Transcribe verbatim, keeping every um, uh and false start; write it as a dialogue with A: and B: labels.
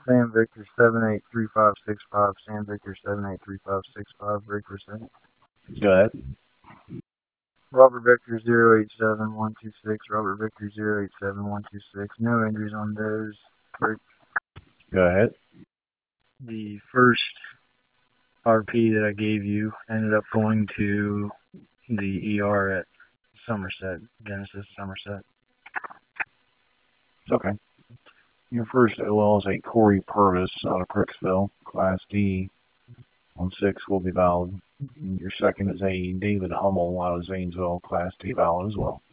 A: Sam Victor seven eight three five six five. Sam Victor seven eight three five six five. Break for second.
B: Go ahead.
A: Robert Victor zero eight seven one two six. Robert Victor zero eight seven one two six. No injuries on those. Break.
B: Go ahead.
A: The first R P that I gave you ended up going to the E R at Somerset, Genesis, Somerset.
B: Okay. Your first O L is a Corey Purvis out of Crooksville, Class D. On six will be valid. Your second is a David Hummel out of Zanesville, Class D valid as well.